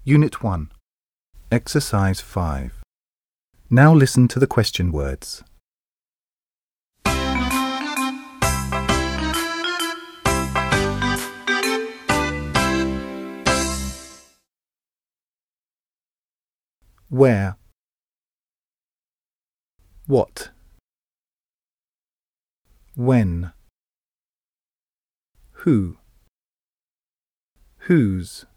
Unit 1. Exercise 5. Now listen to the question words. Where? What? When? Who? Whose?